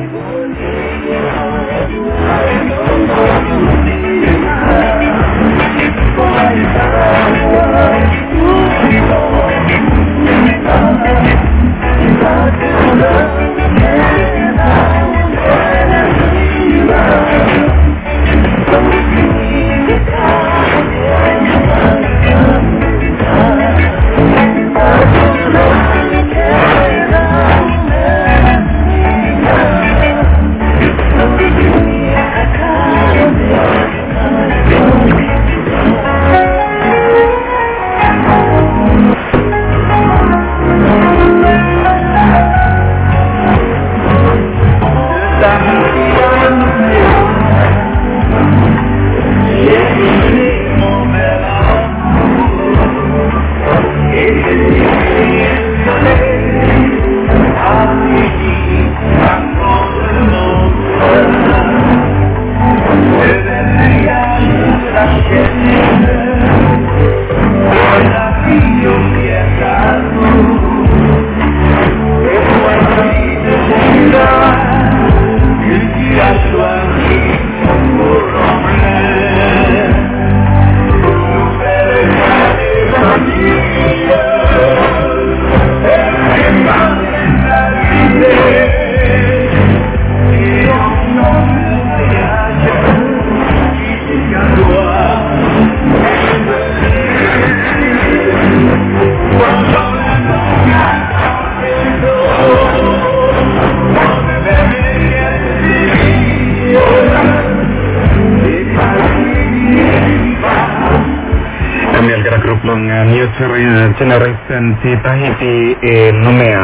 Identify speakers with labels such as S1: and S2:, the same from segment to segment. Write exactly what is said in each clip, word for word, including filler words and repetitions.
S1: Generation di Tahiti e Numea.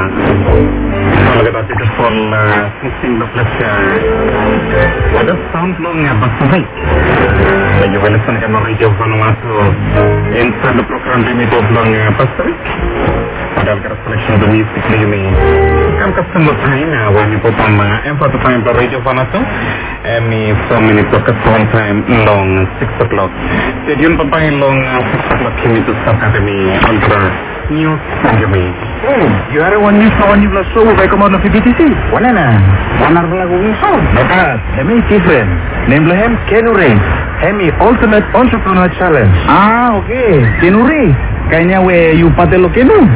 S1: Kalau kita tidak sekolah sixteen belas ada sound longnya basahai. Bagi walaupun kami radio Vanuatu, inside the program ini tu longnya basahai. Padahal kita selection the music ini. Kami customer time, wani potong mga empat time per radio Vanuatu. Emi so many pocket phone time long six o'clock. Jadi yun pampahin long six o'clock kami tu start kami ultra news kami.
S2: Oh, you are one news kawan di belas show baik kemana V B T C?
S1: Mana na? Mana lagu ni show?
S2: Dekat. Emi different. Name lehem Kenure. Emi Ultimate Entrepreneur Challenge.
S1: Ah, okay. Kenure. Kayaknya we you pate lo kenu.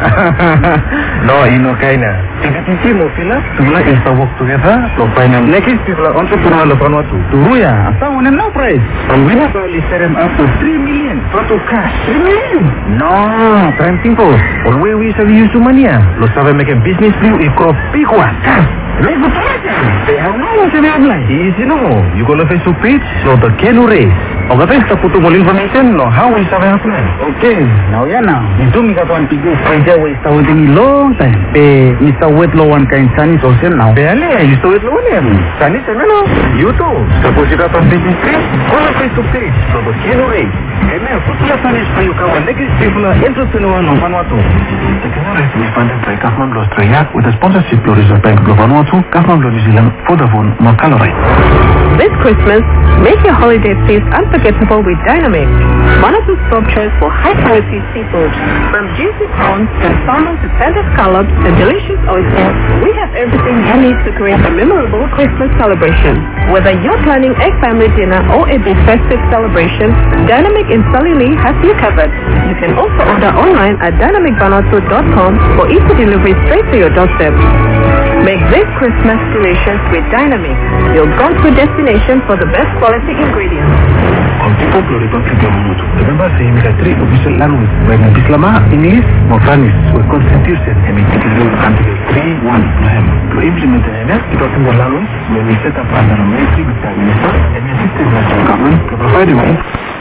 S2: No, ino kayaknya. Tingkat sisi mo sila. Sebelah kita work together. Lo finance.
S1: Next sila entrepreneur lo Vanuatu.
S2: Turu ya.
S1: Asa one no price.
S2: Pembina bali serem up to three million. Satu cash.
S1: three million.
S2: No, time simple. Always we sabi use money. Lo sabi make a business view ikro big one. Cash.
S1: Let's go for
S2: How long is it online? Easy no. You go to Facebook page. So the Kenure. Oga pesta putu more information. No, how we sabi apply.
S1: Okay. Now ya now.
S2: Itu mi katuan tiga.
S1: Kerja we tahu ini long time. Pe Mister Wet lo one kain sani social now.
S2: Bele, you saw it lo ni. Sani sana no. You too. Suppose kita pas business page. Go to Facebook page. So the Kenure. Eme putu sani sayu kawan. Lagi sifla entrepreneur no Vanuatu. The Kenure is funded by Government of Australia with the sponsorship of the Bank of Vanuatu, Government of New Zealand, Vodafone, Macalorite.
S3: This Christmas, make your holiday feast unforgettable with Dynamic. Vanuatu's top choice for high-quality seafood. From juicy prawns to salmon to tender scallops and delicious oysters, we have everything you need to create a memorable Christmas celebration. Whether you're planning a family dinner or a big festive celebration, Dynamic in Salili has you covered. You can also order online at dynamic vanuatu dot com for easy delivery straight to your doorstep. Make this Christmas delicious with Dynamic, your go-to destination for the best quality ingredients.
S2: On people of the Republic of Vanuatu, remember saying that three official languages were Bislama, English, or Spanish, with Constitution and Article three one. To implement the M S, it was in the language when we set up under a military with the Minister and the assistant national government to provide them